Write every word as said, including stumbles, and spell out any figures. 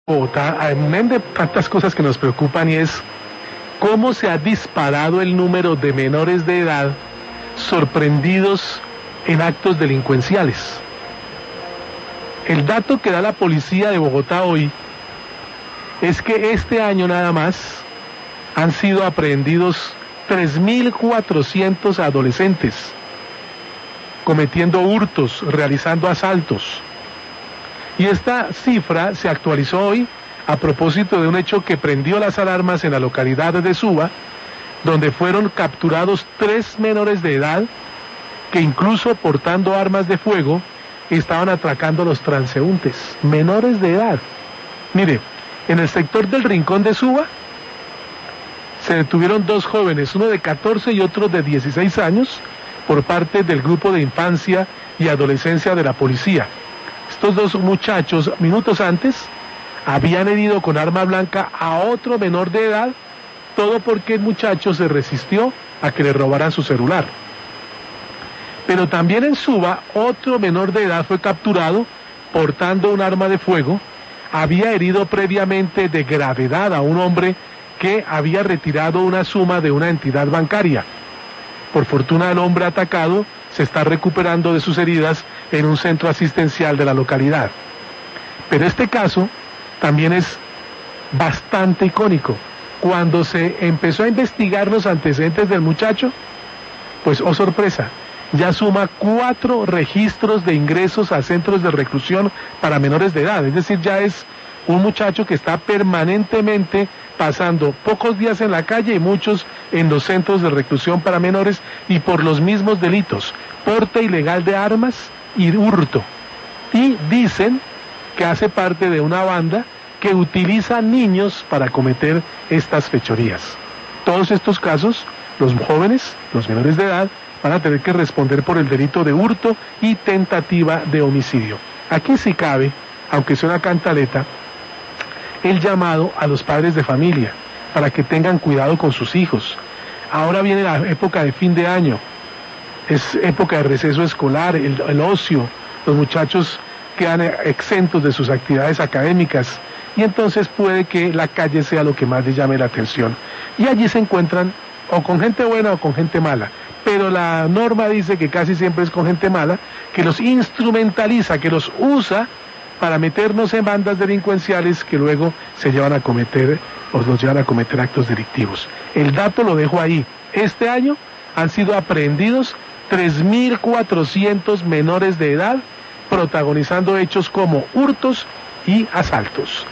Bogotá, además de tantas cosas que nos preocupan, y es cómo se ha disparado el número de menores de edad sorprendidos en actos delincuenciales. El dato que da la policía de Bogotá hoy es que este año nada más han sido aprehendidos tres mil cuatrocientos adolescentes cometiendo hurtos, realizando asaltos. Y esta cifra se actualizó hoy a propósito de un hecho que prendió las alarmas en la localidad de Suba, donde fueron capturados tres menores de edad que, incluso portando armas de fuego, estaban atracando a los transeúntes. Menores de edad. Mire, en el sector del Rincón de Suba se detuvieron dos jóvenes, uno de catorce y otro de dieciséis años, por parte del grupo de infancia y adolescencia de la policía. Estos dos muchachos, minutos antes, habían herido con arma blanca a otro menor de edad, todo porque el muchacho se resistió a que le robaran su celular. Pero también en Suba, otro menor de edad fue capturado portando un arma de fuego. Había herido previamente de gravedad a un hombre que había retirado una suma de una entidad bancaria. Por fortuna, el hombre atacado se está recuperando de sus heridas en un centro asistencial de la localidad. Pero este caso también es bastante icónico. Cuando se empezó a investigar los antecedentes del muchacho, pues, oh sorpresa, ya suma cuatro registros de ingresos a centros de reclusión para menores de edad. Es decir, ya es un muchacho que está permanentemente pasando pocos días en la calle y muchos en los centros de reclusión para menores, y por los mismos delitos: porte ilegal de armas y hurto. Y dicen que hace parte de una banda que utiliza niños para cometer estas fechorías. Todos estos casos, los jóvenes, los menores de edad, van a tener que responder por el delito de hurto y tentativa de homicidio. Aquí sí cabe, aunque sea una cantaleta, el llamado a los padres de familia para que tengan cuidado con sus hijos. Ahora viene la época de fin de año, es época de receso escolar, el, el ocio, los muchachos quedan exentos de sus actividades académicas, y entonces puede que la calle sea lo que más les llame la atención. Y allí se encuentran o con gente buena o con gente mala, pero la norma dice que casi siempre es con gente mala, que los instrumentaliza, que los usa para meternos en bandas delincuenciales que luego se llevan a cometer o los llevan a cometer actos delictivos. El dato lo dejo ahí. Este año han sido aprehendidos tres mil cuatrocientos menores de edad protagonizando hechos como hurtos y asaltos.